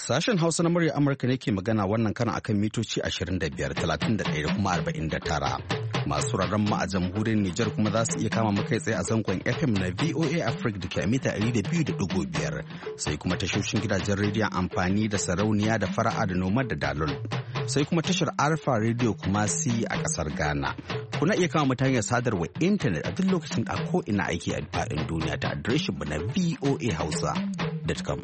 Sashen Hausa na murya Amurka ne ke magana wannan kana akan mitoci 25, 31 da kuma 49. Masu rarren mu a jamhuriyar Nijar kuma za su iya kama mu kai tsaye a zangon FM na VOA Africa da ke a mita 200.5 sai kuma tashoshin gidajen rediyon amfani da sarauniya da fara'a da noma da dalol. Sai kuma tashar Alpha Radio kuma si a kasar Ghana. Kuna iya kama mu ta hanyar sadarwa intanet a duk lokacin a ko ina aiki a faɗin duniya ta adireshin mu na voahausa.com.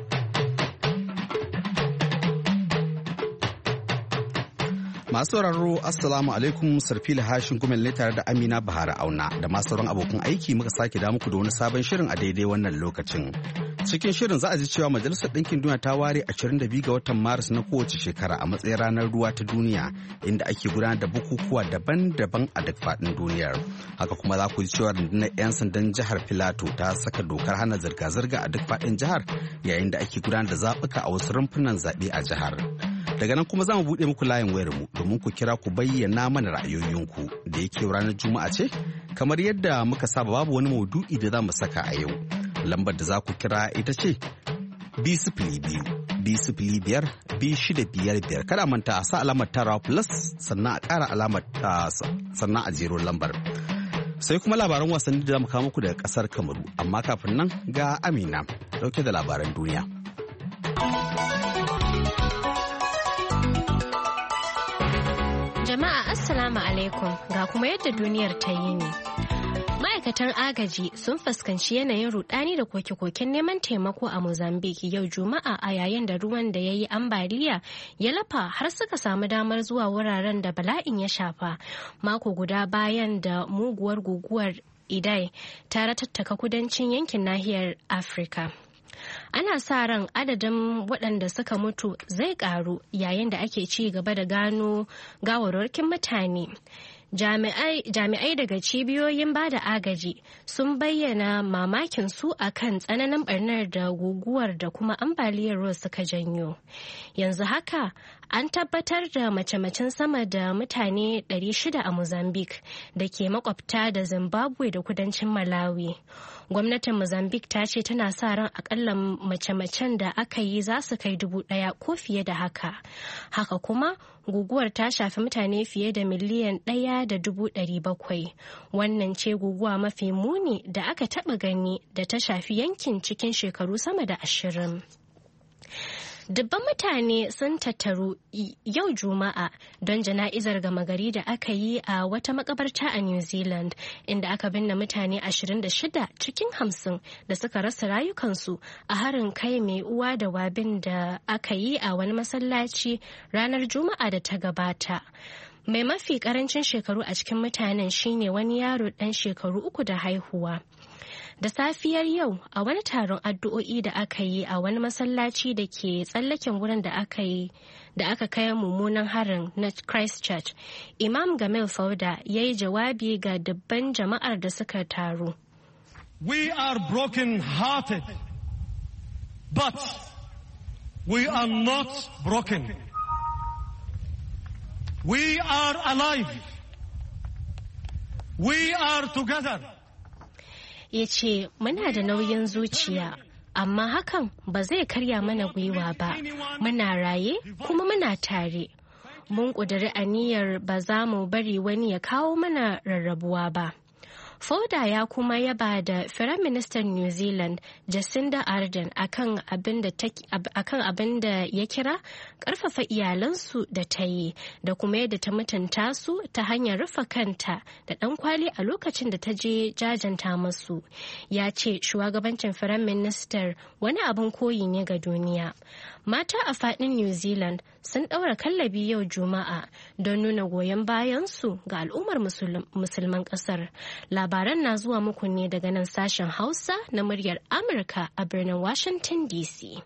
Masu sauraro Assalamu alaikum, Sarfila Hashin Gumel ne tare da Amina Bahara Auna da masu sauran abokan aiki muka sake da muku da wani sabon shirin a daidai wannan lokacin. Cikin shirin za a ji cewa Majalisar Ɗinkin Duniya ta ware 22 ga watan Maris na kowace shekara a matsayin ranar ruwa ta duniya inda ake gudanar da bukukuwa daban-daban a duk faɗin duniyar. Haka kuma za ku ji cewa rundunar 'yan sandan jihar Filato ta saka dokar hana zirga-zirga a duk faɗin jihar yayin da ake gudanar da zaɓuka a wasu rumfunan zaɓe a jihar. Daga nan kuma za mu buɗe muku layin wayarmu domin ku kira ku bayyana mana ra'ayoyinku da yake ranar Juma'a ce, kamar yadda muka saba babu wani maudu'i da za mu saka a yau. Lambar da za ku kira ita ce B05-B655. Kada manta a sa alamar tarawa plus sannan a ƙara alamar sannan a jero lambar. Sai kuma labaran wasanni da za mu kawo muku daga ƙasar Kamaru, amma kafin nan ga Amina ɗauke da labaran duniya. Jama'a Assalamu alaikum ga kuma yadda duniyar ta yi ne. Ma'aikatan agaji sun fuskanci yanayin rudani da koke-koken neman taimako a Mozambique yau Juma'a a yayin da ruwan da ya yi ambaliya ya lafa har suka samu damar zuwa wuraren da bala'in ya shafa mako guda bayan da muguwar guguwar Idai ta ratattaka kudancin yankin nahiyar Afirka. Ana sa ran adadin waɗanda suka mutu zai ƙaru yayin da ake ci gaba da gano gawarwakin mutane. Jami'ai daga cibiyoyin bada agaji sun bayyana mamakin su akan tsananin barnar da guguwar da kuma ambaliyar ruwa suka janyo. Yanzu haka an tabbatar da mace-macen sama da mutane 600 a Mozambique da ke makwabta da Zimbabwe da kudancin Malawi. Gwamnatin Mozambique ta ce tana sa ran akalla mace-macen da aka yi za su kai 1,000 ko fiye da haka. Haka kuma guguwar ta shafi mutane fiye da miliyan 1.700. Wannan ce guguwa mafi muni da aka taɓa gani da ta shafi yankin cikin shekaru sama da 20. Dubban mutane sun tattaru yau Juma'a don jana'izar gama gari da aka yi a wata makabarta a New Zealand inda aka binne mutane 26 cikin 50 da suka rasa rayukansu a harin kai mai uwa da wabin da aka yi a wani masallaci ranar Juma'a da ta gabata. Mai mafi karancin shekaru a cikin mutanen shine wani yaro ɗan shekaru 3 da haihuwa. Da safiyar yau a wani taron addu'o'i da aka yi a wani masallaci da ke tsallaken wurin da aka kai mummunan harin na Christchurch, Imam Gamil Fauda ya yi jawabi ga dubban jama'ar da suka taru. We are broken-hearted, but we are not broken. We are alive. We are together. Ya ce muna da nauyin zuciya amma hakan ba zai karya mana gwiwa ba, muna raye kuma muna tare, mun ƙudiri aniyar ba za mu bari wani ya kawo mana rarrabuwa ba. Fauda ya kuma yaba da Firaministan New Zealand Jacinda Ardern akan abin da ya kira ƙarfafa iyalansu da ta yi da kuma yadda ta mutunta su ta hanyar rufe kanta da ɗan kwali a lokacin da ta je jajanta masu. Ya ce shugabancin Firaministar wani abin koyi ne ga duniya. Mata a faɗin New Zealand sun ɗaura kallabi yau Juma'a don nuna goyon bayansu ga al'ummar musulman ƙasar. Labaran na zuwa muku ne daga nan sashen Hausa na muryar Amurka a birnin Washington DC.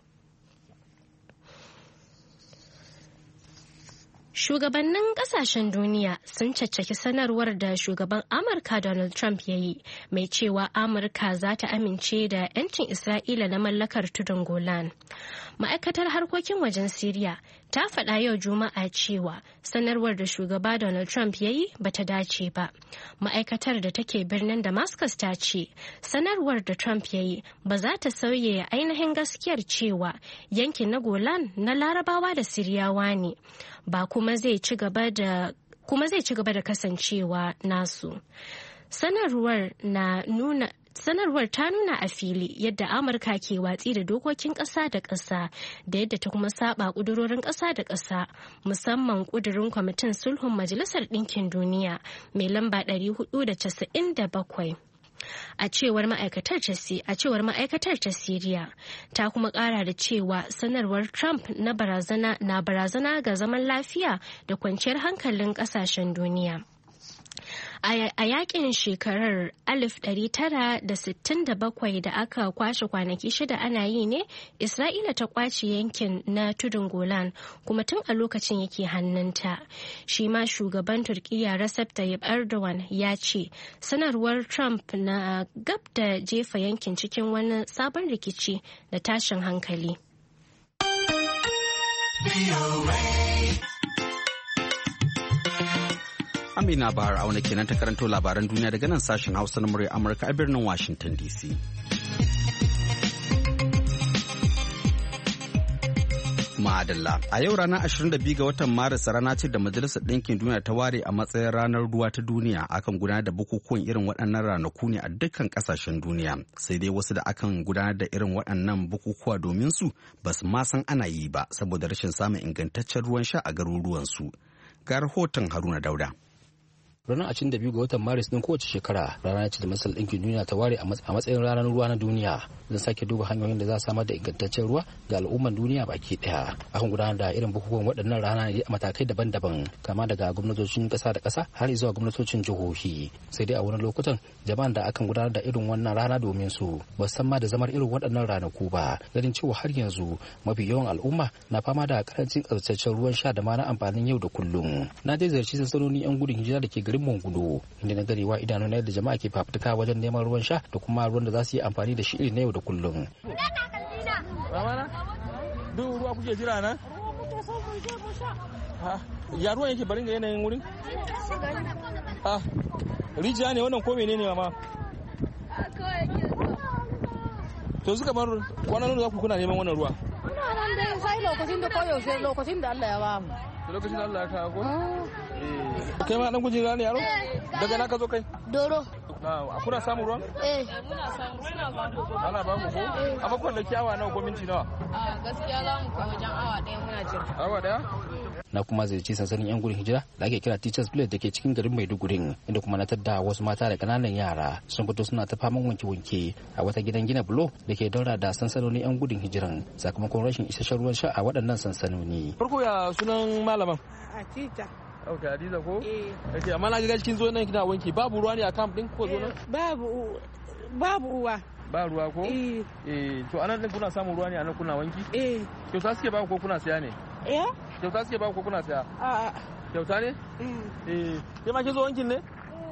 Shugabannin kasashen duniya sun caccaki sanarwar da shugaban Amurka Donald Trump ya yi mai cewa Amurka za ta amince da 'yancin Isra'ila na mallakar tudun Golan. Ma'aikatar harkokin wajen Siriya ta faɗa yau Juma'a cewa sanarwar da shugaba Donald Trump ya yi ba ta dace ba. Ma'aikatar da take birnin Damascus ta ce sanarwar da Trump ya yi ba za ta sauye ainihin gaskiyar cewa yankin na Golan na Larabawa da Siriyawa ne, ba kuma zai ci gaba da kasancewa nasu. Sanarwar ta nuna a fili yadda Amurka ke watsi da dokokin ƙasa da ƙasa da yadda ta kuma saba ƙudurorin ƙasa da ƙasa, musamman ƙudurin kwamitin sulhun Majalisar Ɗinkin Duniya mai lamba 497. A cewar ma'aikatar ta Siriya, ta kuma ƙara da cewa sanarwar Trump na barazana ga zaman lafiya da kwanciyar hankalin ƙasashen duniya. A yakin shekarar 1967 da aka kwashe kwanaki 6 ana yi ne, Isra'ila ta kwace yankin na tudun Golan kuma tun a lokacin yake hannunta. Shi ma shugaban Turkiyya Recep Tayyip Erdogan ya ce sanarwar Trump na gab da jefa yankin cikin wani sabon rikici da tashin hankali. Amina Bahar Auna kenan ta karanto labaran duniya daga nan sashen Hausa na murya Amurka a birnin Washington DC. Madalla. A yau ranar 22 ga watan Maris rana ce da Majalisar Ɗinkin Duniya ta ware a matsayin ranar ruwa ta duniya. Akan gudanar da bukukuwan irin waɗannan ranaku ne a dukkan ƙasashen duniya. Sai dai wasu da akan gudanar da irin waɗannan bukukuwa domin su ba su ma san ana yi ba saboda rashin samun ingantaccen ruwan sha a garuruwansu. Ga rahoton Haruna Dauda. Ranar 22 ga watan Maris din kowace shekara rana ce da Majalisar Ɗinkin Duniya ta ware a matsayin ranar ruwa na duniya. Zan sake duba hanyoyin da za a samar da ingantaccen ruwa ga al'umman duniya baki daya. Akan gudanar da irin bukukuwan waɗannan rana ne a matakai daban-daban, kama daga gwamnatocin ƙasa da ƙasa har zuwa gwamnatocin jihohi. Sai dai a wani lokutan jama'an da akan gudanar da irin wannan rana domin su ba san ma da zamar irin waɗannan ranaku ba, ganin cewa har yanzu mafi yawan al'umma na fama da karancin tsabtataccen ruwan sha da ma na amfanin yau da kullum. Na dai ziyarci sansanoni 'yan gudun hijira da ke garin Mangudo, inda na garewa idanu na yadda jama'a ke fafutuka wajen neman ruwan sha da kuma ruwan da za su yi amfani da shi irin na yau da kullum. Duk ruwa kuke jira na? Ya ruwan yake barin ga yanayin wurin? Rijiya ne wannan ko menene mama? To suka bar kwanan za ku kuna neman wannan ruwa? Muna nan dai sai lokacin da Allah ya ba mu. Lokacin da Allah ya kawo ko? Kai ma dan gujin ne yaro? Daga na ka zo kai? Doro. Kuna samun ruwan? Muna samu. Ana ba mu ko? Amma kun da kiyawa nawa ko minti nawa? Gaskiya za mu kai wajen awa 1 muna jira. Awa 1? Na kuma ziyarci sansanin 'yan gudun hijira da ake kira Teachers Village da ke cikin garin Maiduguri, inda kuma na tadda wasu mata da kananan yara sun fito suna ta faman wanke-wanke a wata gidan gina bulo da ke daura da sansanonin 'yan gudun hijiran sakamakon rashin isasshen ruwan sha a waɗannan sansanoni. Farko ya sunan malaman? Atita. Ok, Hadiza ko? Ok, amma na ga cikin zo nan kina wanki, babu ruwa ne a camp din ko zo nan? Babu uwa. Ba ruwa ko? To anan din kuna samun ruwa ne anan kuna wanki? Kyauta suke ba ko kuna siya ne? Kyauta suke ba ko kuna siya? Kyauta ne? Ke ma kin zo wankin ne?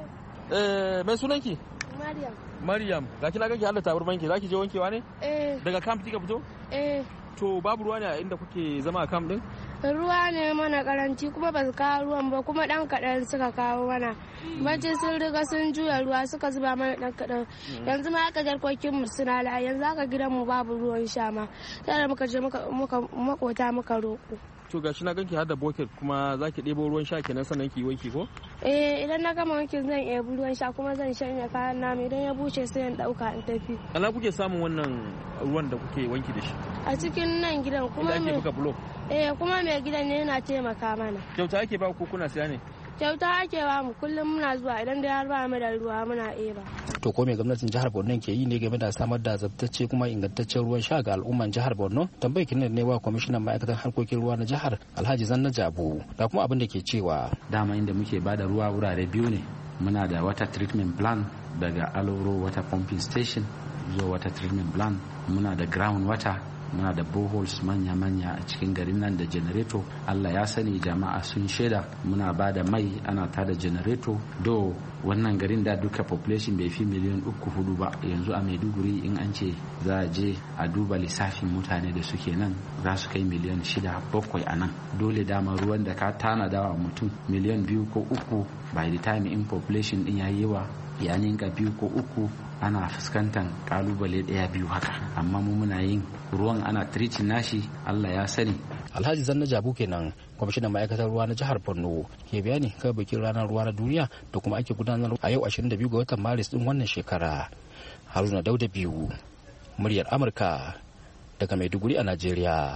Mai sunanki? Maryam. Ga kina ganki Allah tabar banki, zaki je wankewa ne? Daga camp kika fito? To babu ruwa ne a inda kuke zama a camp din? Ruwa ne mana karanci kuma ba su kawo ruwan ba kuma dan kaɗan suka kawo mana. Bacin sun riga sun juya ruwa suka zuba mana dan kaɗan. Yanzu ma aka jarkokin mu suna la yanzu aka gidan mu babu ruwan sha ma. Sai muka je muka makota muka roƙo. To gashi na ganki har da bucket kuma zaki ɗebo ruwan sha kenan sannan ki wanki ko? Idan na gama wankin zan ɗebi ruwan sha kuma zan shanya kayan namu idan ya bushe sai in ɗauka in tafi. Ana kuke samun wannan ruwan da kuke wanki da shi? A cikin nan gidan kuma ake buga bulo? Kuma mai gidan ne yana taimaka mana. Kyauta ake ba ko kuna siya ne? Kyauta ake ba mu kullum muna zuwa idan da har ba mu da ruwa muna eba. To ko me gwamnatin jihar Borno ke yi ne game da samar da tsabtacce kuma ingantaccen ruwan sha ga al'umman jihar Borno? Tambayar kin ne wa kwamishinan ma'aikatan harkokin ruwa na jihar Alhaji Zanna Jabu da kuma abin da ke cewa dama inda muke bada ruwa wurare biyu ne. Muna da water treatment plan daga Aloro water pumping station zuwa water treatment plan. Muna da ground water muna da boreholes manya-manya a cikin garin nan da generator. Allah ya sani jama'a sun shaida muna ba da mai ana tada generator. Do wannan garin da duka population bai fi miliyan 3-4 ba, yanzu a Maiduguri in an ce za a je a duba lissafin mutane da suke nan za su kai miliyan 6-7 a nan. Dole dama ruwan da ka tanada wa mutum miliyan 2 ko 3 by the time in population din yayi yawa ya ninka 2 ko 3 ana fuskantar kalubale 1-2 haka, amma mu muna yin ruwan ana treating nashi. Allah ya sani. Alhaji Zanna Jabu kenan, kwamishinan ma'aikatar ruwa na jihar Borno, ke bayani kan bikin ranar ruwa na duniya da kuma ake gudanar a yau 22 ga watan Maris din wannan shekara. Haruna Dauda biyu, muryar Amurka daga Maiduguri a Najeriya.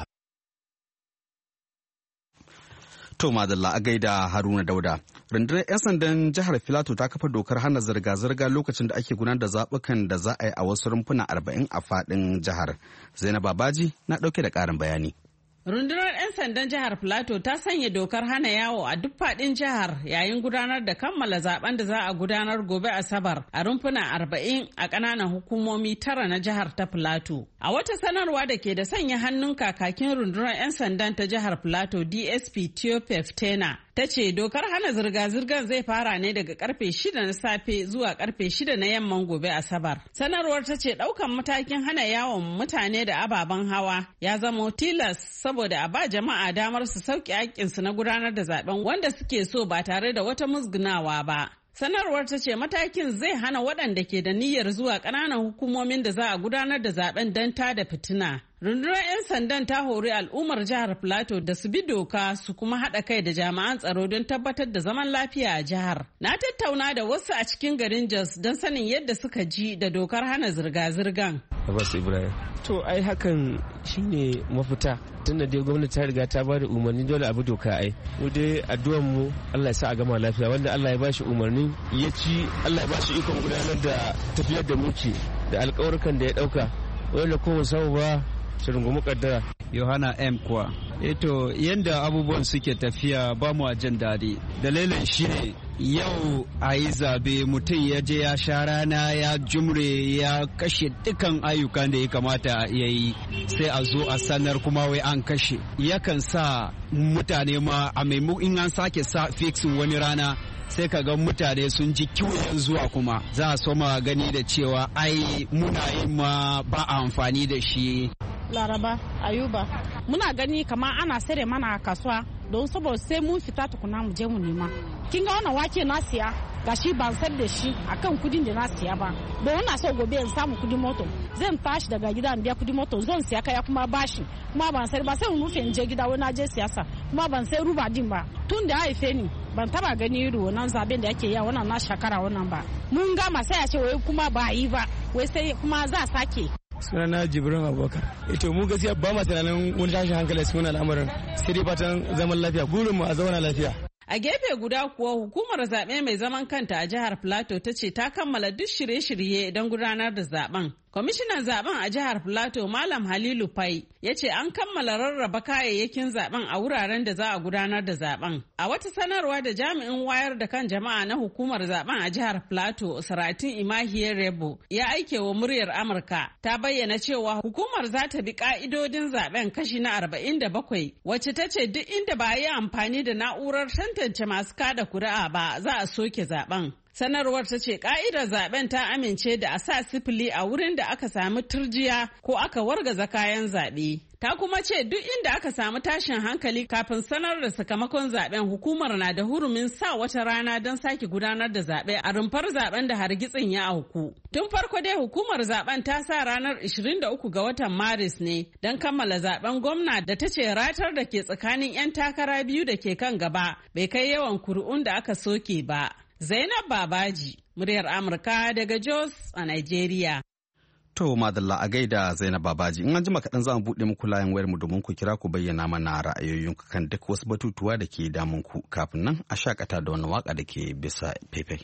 To madalla a gaida Haruna Dauda. Rundunar 'yan sandan jihar Filato ta kafa dokar hana zirga-zirga lokacin da ake gudanar da zaɓukan da za a yi a wasu rumfuna 40 a faɗin jihar. Zainab Babaji na ɗauke da ƙarin bayani. Rundunar 'yan sandan jihar Filato ta sanya dokar hana yawo a duk faɗin jihar yayin gudanar da kammala zaben da za a gudanar gobe Asabar a rumfuna 40 a ƙananan hukumomi 9 na jihar ta Filato. A wata sanarwa da ke da sanya hannun kakakin rundunar 'yan sandan ta jihar Filato DSP Theophilus Tena ta ce dokar hana zirga-zirgar zai fara ne daga karfe 6 na safe zuwa karfe 6 na yamman gobe Asabar. Sanarwar ta ce ɗaukan matakin hana yawon mutane da ababen hawa ya zama tilas saboda a ba jama'a damar su sauke haƙƙinsu na gudanar da zaben wanda suke so ba tare da wata musgunawa ba. Sanarwar ta ce matakin zai hana waɗanda ke da niyyar zuwa ƙananan hukumomin da za a gudanar da zaben don tada fitina. Rundunar 'yan sandan ta hori al'ummar jihar Filato da su bi doka su kuma haɗa kai da jami'an tsaro don tabbatar da zaman lafiya a jihar. Na tattauna da wasu a cikin garin Jos don sanin yadda suka ji da dokar hana zirga-zirgan. Abbas Ibrahim. To ai hakan shine mafita tunda dai gwamnati ta riga ta bada umarni dole abu doka ai. Mu dai addu'ar mu Allah ya sa a gama lafiya wanda Allah ya bashi umarni ya ci Allah ya bashi ikon gudanar da tafiyar da mulki da alƙawarukan da ya ɗauka wanda ko sau ba su rungumi kaddara. Yohana M kuwa. Eto yanda abubuwan suke tafiya ba mu a jin daɗi. Dalilin shi ne yau a yi zabe mutum ya je ya sha rana ya jumre ya kashe dukkan ayyukan da ya kamata ya yi sai a zo a sanar kuma wai an kashe. Yakan sa mutane ma a maimakon in an sake sa fixin wani rana sai ka ga mutane sun ji kiwon zuwa kuma za a soma gani da cewa ai muna yi ma ba a amfani da shi. Laraba Ayuba muna gani kamar ana sare mana kasuwa don saboda sai mun fita tukuna mu je mu nema. Kin ga wannan wake na siya gashi ban san da shi akan kudin da na siya ba. Don ina so gobe in samu kudin moto zan tashi daga gida in biya kudin moto zan siya kaya kuma bashi kuma ban sai ba sai mu rufe in je gida wani je siyasa kuma ban sai ruba din ba. Tun da haife ni ban taba gani irin wannan zaben da yake yi wannan na shakara wannan ba. Mun gama sai a ce wai kuma ba yi ba wai sai kuma za a sake. Sunana Jibrin Abubakar. Ito mu gaskiya ba ma tunanin wani tashin hankali a cikin al'amarin sai dai fatan zaman lafiya burin mu a zauna lafiya. A gefe guda kuwa hukumar zaɓe mai zaman kanta a jihar Filato ta ce ta kammala duk shirye-shirye don gudanar da zaben. Kwamishinan zaben a jihar Filato Malam Halilu Fai ya ce an kammala rarraba kayayyakin zaben a wuraren da za a gudanar da zaben. A wata sanarwa da jami'in wayar da kan jama'a na hukumar zaben a jihar Filato Saratin Imahiyar Rebo ya aike wa muryar Amurka ta bayyana cewa hukumar za ta bi ka'idodin zaben kashi na 47 wacce ta ce duk inda ba a yi amfani da na'urar tantance masu kada kuri'a ba za a soke zaben. Sanarwar ta ce ka'idar zaben ta amince da a sa sifili a wurin da aka samu turjiya ko aka wargaza kayan zaɓe. Ta kuma ce duk inda aka samu tashin hankali kafin sanar da sakamakon zaben hukumar na da hurumin sa wata rana don sake gudanar da zaɓe a rumfar zaben da hargitsin ya auku. Tun farko dai hukumar zaben ta sa ranar 23 ga watan Maris ne don kammala zaben gwamna da ta ce ratar da ke tsakanin 'yan takara biyu da ke kan gaba bai kai yawan kuri'un da aka soke ba. Zainab Babaji, muryar Amurka daga Jos a Nigeria. To madalla a gaida Zainab Babaji, in an jima kaɗan za mu buɗe muku layin wayar mu domin ku kira ku bayyana mana ra'ayoyinku kan duk wasu batutuwa da ke damun ku kafin nan a shakata da wani waka da ke bisa faifai.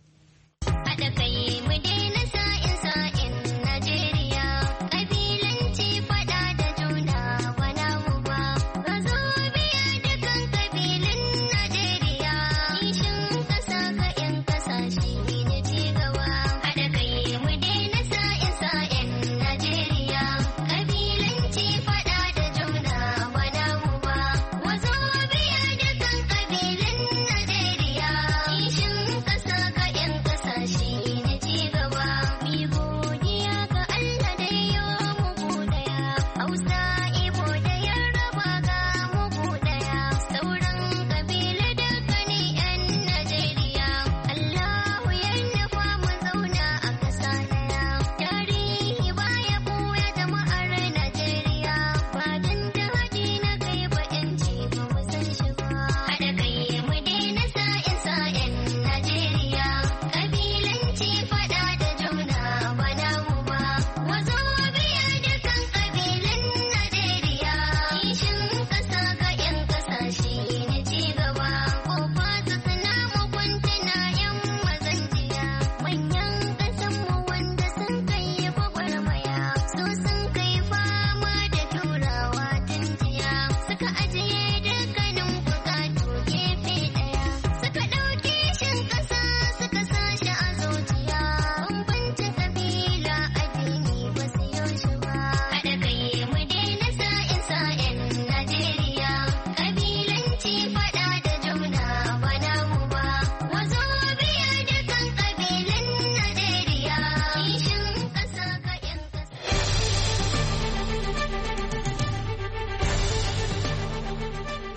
Haɗa kai mu daina sa'in Najeriya, ƙabilanci faɗa da juna wana mu ba. Ka zo biya dukan ƙabilun Najeriya, kishin ƙasa ka 'yan ƙasa shi ne ci gaba. Haɗa kai mu daina sa'in Najeriya, ƙabilanci faɗa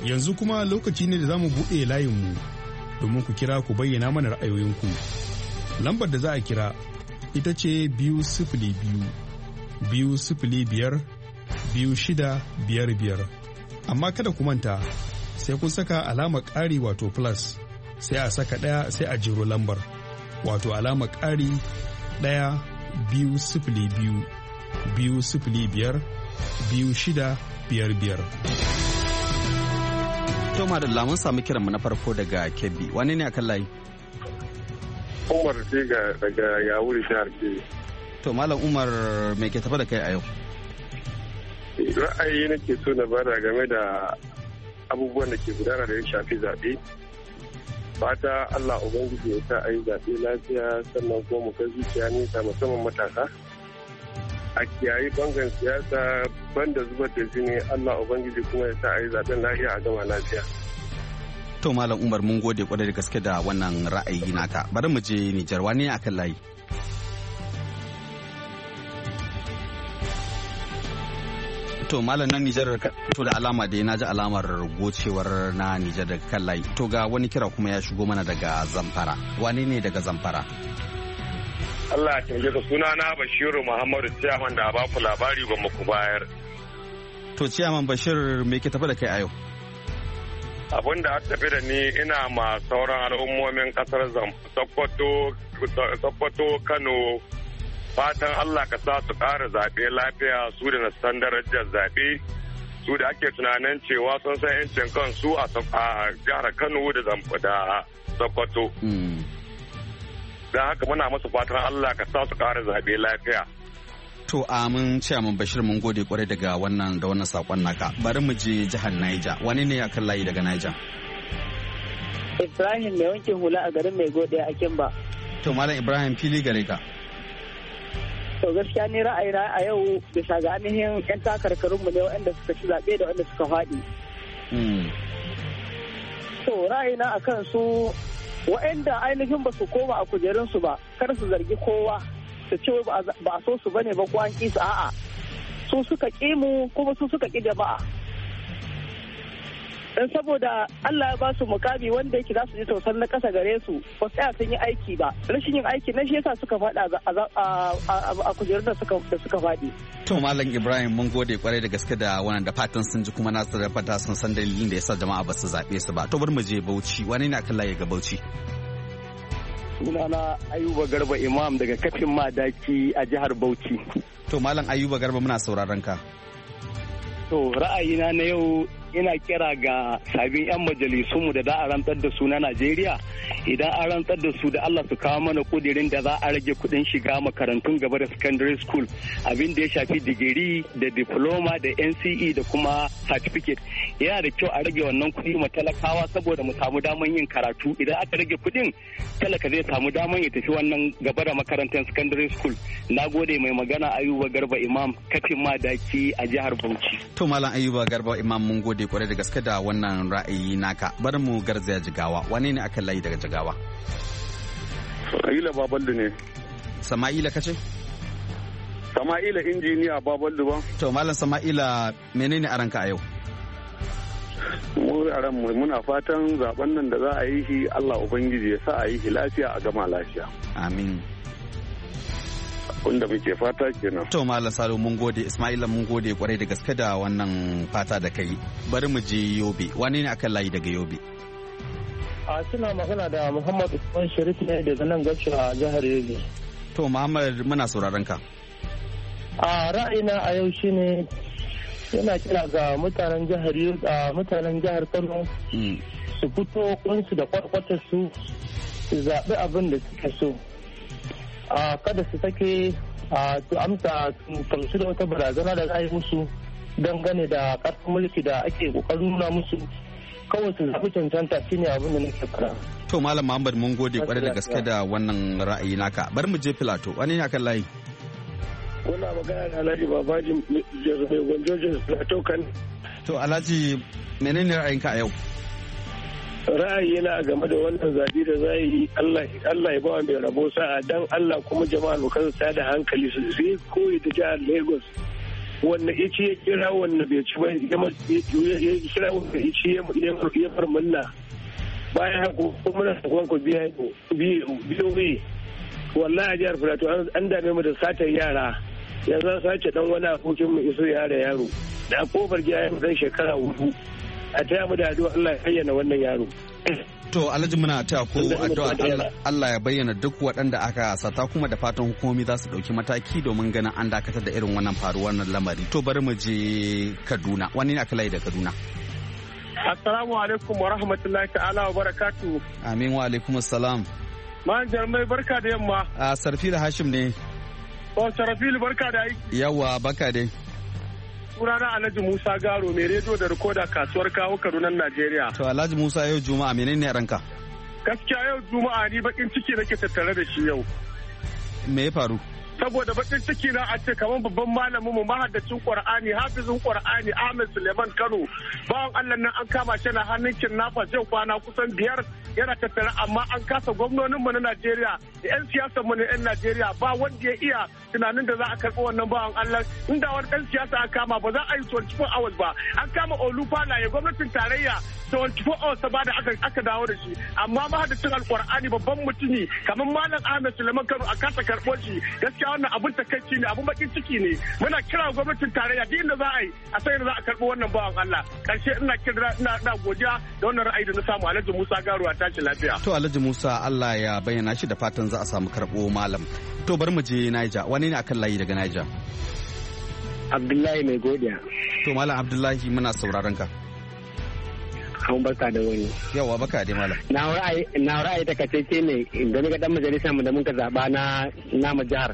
Yanzu kuma lokaci ne da za mu buɗe layinmu domin ku kira ku bayyana mana ra'ayoyinku. Lambar da za a kira ita ce 202-205-2655. Amma kada ku manta sai kun saka alamar ƙari wato plus sai a saka ɗaya sai a jero lambar wato alamar ƙari 1-205-205-2655. Toma da lamun samu kiranmu na farko daga Kebbi. Wane ne akan layi? Umar ce daga Yawuri Shahar Kebbi. To Malam Umar me ke tafa da kai a yau? Ra'ayi nake so na bada game da abubuwan da ke gudana da ya shafi zaɓe. Fata Allah Ubangiji ya sa a yi zaɓe lafiya sannan kuma mu kai zuciya nisa musamman matasa. A kiyayi bangan siyasa banda zubar da jini Allah Ubangiji kuma ya sa a yi zaɓen lafiya a gama lafiya. To Malam Umar mun gode kwarai da gaske da wannan ra'ayi naka. Bari mu je Nijar, wani akan layi? To Malam nan Nijar to da alama da na ji alamar gocewar na Nijar daga kan layi. To ga wani kira kuma ya shigo mana daga Zamfara. Wani ne daga Zamfara? Allah ya tambaye ka, suna na Bashiru Muhammadu Ciyaman da ba ku labari ba ku bayar. To Ciyaman Bashir me ke tafi da kai a yau? Abin da aka tafi da ni ina ma sauran al'ummomin kasar Sokoto, Kano fatan Allah ka sa su ƙara zaɓe lafiya su da na san darajar zaɓe su da ake tunanin cewa sun san 'yancin kansu a jihar Kano da Sokoto. Don haka muna masu fatan Allah ka sa su ƙara zaɓe lafiya. To amin Ciyaman Bashir mun gode kwarai daga wannan sakon naka. Bari mu je jihar Niger. Wani ne akan layi daga Niger? Ibrahim mai wankin hula a garin Mai Gode a Kimba. To Malam Ibrahim fili gare ka. To gaskiya ni ra'ayina a yau bisa ga ainihin 'yan takarkarunmu ne waɗanda suka ci zaɓe da waɗanda suka faɗi. To ra'ayina a kan su waɗanda ainihin ba su koma a kujerunsu ba kar su zargi kowa su ce ba a so su bane ba ko an ƙi su a'a su suka ƙi mu kuma su suka ƙi jama'a. Dan saboda Allah ya ba su mukami wanda yake za su ji tausan na ƙasa gare su ba su tsaya sun yi aiki ba rashin yin aiki na shi yasa suka faɗa a kujerun da suka faɗi. To Malam Ibrahim mun gode kwarai da gaske da wannan da fatan sun ji kuma na da fata sun san dalilin da yasa jama'a ba su zaɓe su ba. To bar mu je Bauchi, wani ne akan layi ga Bauchi? Sunana Ayuba Garba Imam daga kafin Madaki a jihar Bauchi. To Malam Ayuba Garba muna sauraron ka. To ra'ayina na yau ina kira ga sabbin 'yan majalisunmu da za a rantsar da su na Najeriya idan an rantsar da su da Allah su kawo mana kudirin da za a rage kudin shiga makarantun gaba da secondary school abin da ya shafi digiri da diploma da NCE da kuma certificate yana da kyau a rage wannan kudi ma talakawa saboda mu samu daman yin karatu idan aka rage kudin talaka zai samu daman ya tafi wannan gaba da makarantar secondary school. Na gode mai magana Ayuba Garba Imam kafin Madaki a jihar Bauchi. To Malam Ayuba Garba Imam mun gode kwarai da gaske da wannan ra'ayi naka. Bari mu garzaya Jigawa. Wane ne akan layi daga Jigawa? Sama'ila Babaldu ne. Sama'ila kace? Sama'ila injiniya Babaldu ba. To Malam Sama'ila menene a ranka a yau? Mu a ranmu muna fatan zaben nan da za a yi shi Allah Ubangiji ya sa a yi shi lafiya a gama lafiya. Amin. Wanda muke fata kenan. To Malam Salo mun gode, Ismaila mun gode kwarai da gaske da wannan fata da kai. Bari mu je Yobe. Wani ne akan layi daga Yobe? A suna magana da Muhammad Usman Sharif ne daga nan gaci a jihar Yobe. To Muhammad muna sauraron ka. A ra'ayina a yau shine yana kira ga mutanen jihar Yobe, mutanen jihar Kano su fito kunsu da kwarkwatar su zaɓi abin da suke so. Kada su sake su amsa kamsu da wata barazana da za yi musu dangane da ƙarfin mulki da ake ƙoƙarin nuna musu kawai su zaɓi cancanta shine abin da nake fara. To Malam Muhammad mun gode kwarai da gaske da wannan ra'ayi naka. Bari mu je Filato. Wani ne akan layi? Kuna magana da Alhaji Babaji mai gwanjojin Filato kan. To Alhaji menene ra'ayinka a yau? Ra'ayina game da wannan zaɓe da za yi Allah ya bawa mai rabo sa'a dan Allah kuma jama'a lokacin sa da hankali su sai koyi da jihar Lagos wanda ici ya kira wanda bai ci ba ya kira wanda ici ya farmalla bayan haka kuma na sakon ku biyo wallahi a jihar Filato an dame mu da satar yara yanzu an sace dan wani abokin mu iso yaro da kofar gida ya dan shekara 4 a taya mu da addu'a Allah ya bayyana wannan yaro. To Alhaji muna taya ko addu'a Allah ya bayyana duk waɗanda aka sata kuma da fatan hukumomi za su ɗauki mataki domin ganin an dakatar da irin wannan faruwar wannan lamari. To bari mu je Kaduna. Wani ne aka layi da Kaduna? Assalamu alaikum wa rahmatullahi ta'ala wa barakatuhu. Amin wa alaikum assalam. Man Jarmai barka da yamma. Sarfila Hashim ne. Sarfila barka da aiki. Yawwa baka dai. Sunana Alhaji Musa Garo mai rediyo da rikoda kasuwar kawo Kaduna Najeriya. To Alhaji Musa yau Juma'a menene ranka? Gaskiya yau Juma'a ni bakin ciki nake tattare da shi yau. Me ya faru? Saboda bakin ciki na a ce kamar babban malamin mu mahaddacin Qur'ani hafizin Qur'ani Ahmed Suleiman Kano bawan Allah nan an kama shi na hannun kidnappers yau kwana kusan 5 yana tattare amma an kasa gwamnonin mu na Najeriya da 'yan siyasar mu na 'yan Najeriya ba wanda ya iya tunanin da za a karɓi wannan bawan Allah inda wani ɗan siyasa aka kama ba za a yi 24 hours ba an kama Olufalaye gwamnatin tarayya 24 hours ba da aka dawo da shi amma mahaddacin Alƙur'ani babban mutumi kamar Malam Ahmed Suleiman Kano a kasa karɓo shi gaskiya wannan abun takaici ne abun bakin ciki ne muna kira gwamnatin tarayya duk inda za a yi a sai da za a karɓi wannan bawan Allah karshe ina godiya da wannan ra'ayi da na samu Alhaji Musa Garo a tashi lafiya to Alhaji Musa Allah ya bayyana shi da fatan za a samu karɓo malam to bari mu je Niger wani ne akan layi daga Niger Abdullahi mai godiya to malam Abdullahi muna sauraron ka an barka da wani yawa baka dai malam na ra'ayi ta kacece ne game ga dan majalisa mu da muka zaba na nama jihar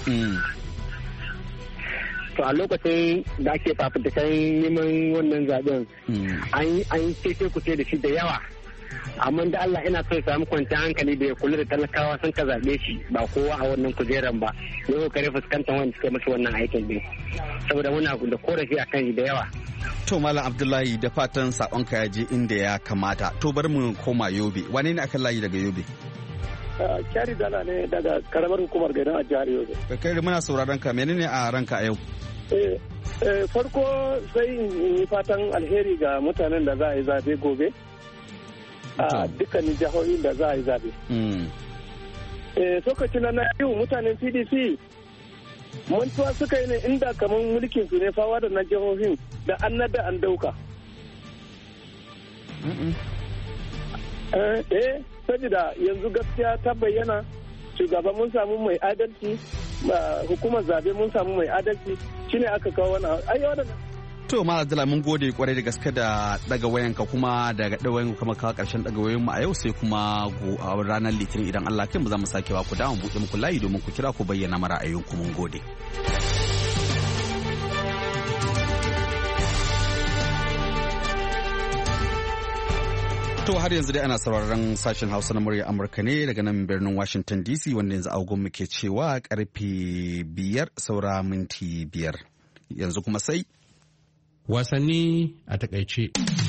to a lokacin da ake fafutukan neman wannan zaben an cece kuce da shi da yawa amma da Allah ina so ya samu kwanciyar hankali da ya kula da talakawa sun ka zaɓe shi ba kowa a wannan kujeran ba ya kokare fuskantar wanda suka mashi wannan aikin din saboda muna da korafi akan shi da yawa to malam Abdullahi da fatan sakonka ya je inda ya kamata to bari mu koma Yobe wane ne akan layi daga Yobe Kyari Dala ne daga karamar hukumar Gaidan a jihar Yobe kai muna sauraron ka menene a ranka a yau farko sai in yi fatan alheri ga mutanen da za a yi zabe gobe a dukkanin jihohin da za a yi zabe lokacin na yau mutanen PDP mantuwa suka yi ne inda kamar mulkin su ne fawa da na jihohin da an nada an dauka saboda yanzu gaskiya ta bayyana shugaban mun samu mai adalci hukumar zabe mun samu mai adalci shine aka kawo wannan ayyawa to ma Abdullah mun gode kwarai da gaske da daga wayanka kuma daga dawayen kuma kawo karshen daga wayoyin mu a yau sai kuma a ranar Litinin idan Allah kai mu za mu sake ba ku dawo buɗe muku layi domin ku kira ku bayyana mara ra'ayoyinku mun gode To har yanzu dai ana sauraron sashen Hausa na murya Amurka ne daga nan birnin Washington DC wanda yanzu agogon muke cewa karfe 5 saura minti 5 yanzu kuma sai wasanni a takaice.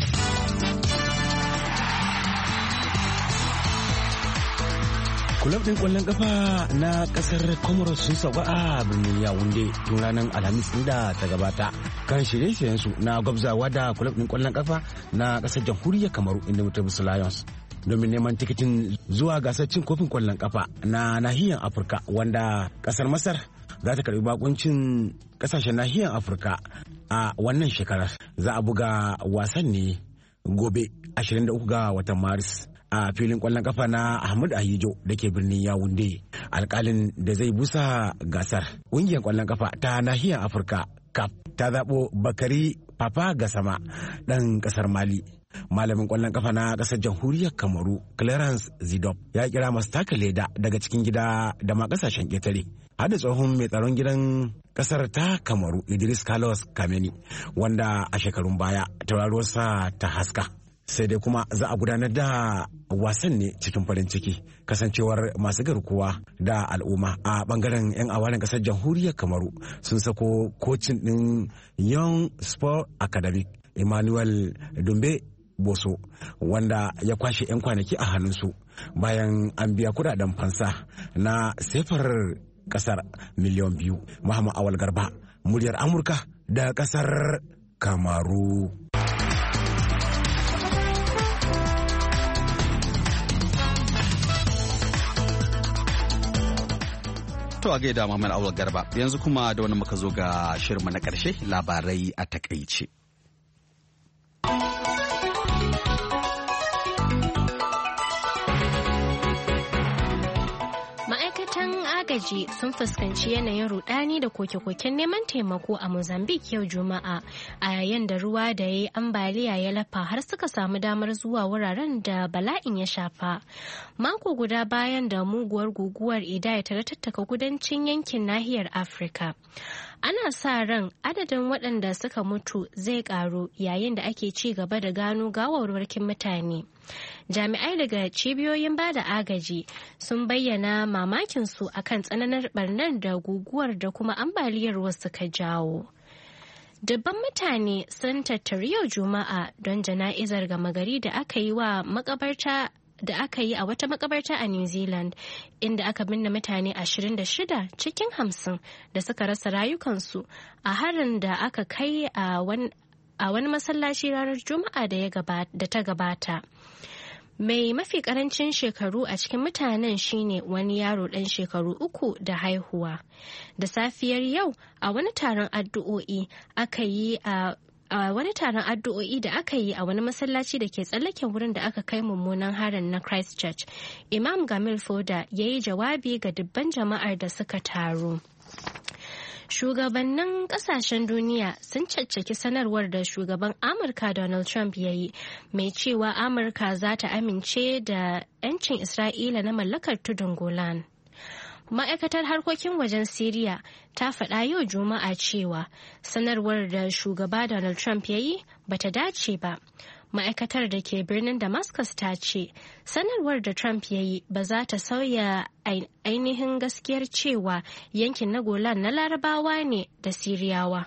Kulab ɗin ƙwallon ƙafa na ƙasar Comoros sun sauka a birnin Yaounde tun ranar Alhamis da ta gabata kan shirye-shiryensu na gwabzawa da kulab ɗin ƙwallon ƙafa na ƙasar jamhuriyar Kamaru inda Mutabus Lions domin neman tikitin zuwa gasar cin kofin ƙwallon ƙafa na nahiyar Afirka wanda ƙasar Masar za ta karɓi bakuncin ƙasashen nahiyar Afirka a wannan shekarar. Za a buga wasan ne gobe 23 ga watan Maris a filin kwallon kafa na Ahmad Ahijo da ke birnin Yaounde. Alkalin da zai busa gasar ƙungiyar kwallon kafa ta nahiyar Afirka CAF ta zaɓo Bakari Papa Gassama ɗan ƙasar Mali. Malamin kwallon kafa na ƙasar jamhuriyar Kamaru Clarence Zidop ya kira masu taka leda daga cikin gida da ma ƙasashen ƙetare. Hada tsohon mai tsaron gidan ƙasar ta Kamaru Idris Carlos Kameni wanda a shekarun baya tauraruwarsa ta haska. Sai dai kuma za a gudanar da wasan ne cikin farin ciki kasancewar masu garkuwa da al'umma a bangaren 'yan awaren kasar jamhuriyar Kamaru sun sako kocin ɗin Young Sport Academy Emmanuel Dumbe Boso wanda ya kwashe 'yan kwanaki a hannunsu bayan an biya kudaden fansa na sefar kasar miliyan 2. Muhammad Awal Garba, muryar Amurka da kasar Kamaru. To a gaida Muhammad Awal Garba, yanzu kuma da wani muka zo ga shirinmu na ƙarshe, labarai a takaice. agaji sun fuskanci yanayin rudani da koke-koken neman taimako a Mozambique yau Juma'a a yayin da ruwa da ya yi ambaliya ya lafa har suka samu damar zuwa wuraren da bala'in ya shafa. Mako guda bayan da muguwar guguwar Idai ta tattaka kudancin yankin nahiyar Afirka. Ana sa ran adadin waɗanda suka mutu zai ƙaru yayin da ake ci gaba da gano gawarwarkin mutane. Jami'ai daga cibiyoyin bada agaji sun bayyana mamakinsu akan tsananin barnar da guguwar da kuma ambaliyar ruwa suka jawo. Dubban mutane sun tattari yau Juma'a don jana'izar gama gari da aka yi wa makabarta da aka yi a wata makabarta a New Zealand, inda aka binne mutane 26 cikin 50 da suka rasa rayukansu a harin da aka kai a wani masallaci ranar Juma'a da ta gabata. Mai mafi karancin shekaru a cikin mutanen shine wani yaro ɗan shekaru 3 da haihuwa. Da safiyar yau a wani taron addu'o'i da aka yi a wani masallaci da ke tsallaken wurin da aka kai mummunan harin na Christchurch, Imam Gamil Foda ya yi jawabi ga dubban jama'ar da suka taru. Shugabannin kasashen duniya sun caccaki sanarwar da shugaban Amurka Donald Trump ya yi, mai cewa Amurka za ta amince da 'yancin Isra'ila na mallakar tudun Golan. Ma'aikatar harkokin wajen Siriya ta faɗa yau Juma'a cewa sanarwar da shugaba Donald Trump ya yi bata dace ba. Ma'aikatar da ke birnin Damascus ta ce sanarwar da Trump ya yi ba za ta sauya ainihin gaskiyar cewa yankin na Golan na Larabawa ne da Siriyawa,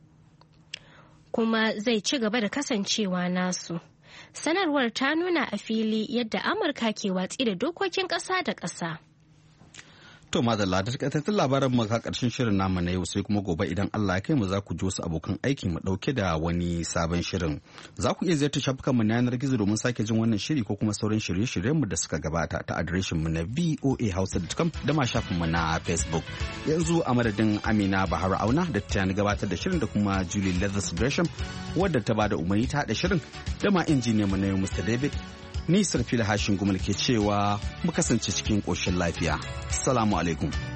kuma zai ci gaba da kasancewa nasu. Sanarwar ta nuna a fili yadda Amurka ke watsi da dokokin ƙasa da ƙasa. To madalla da takaitattun labaran mu ka karshen shirin namu na yau, sai kuma gobe idan Allah ya kai mu za ku ji wasu abokan aikin mu dauke da wani sabon shirin. Za ku iya ziyartar shafukan mu na yanar gizo domin sake jin wannan shiri ko kuma sauran shirye-shiryen mu da suka gabata ta adireshin mu na voahausa.com da ma shafin mu na Facebook. Yanzu a madadin Amina Bahar Auna da ta gabatar da shirin da kuma Julie Leathers Gresham wadda ta bada umarni ta hada shirin da ma injiniyan mu na yau Mr. David. Ni Sarfila Hashin Gumal ke cewa mu kasance cikin ƙoshin lafiya. Assalamu alaikum.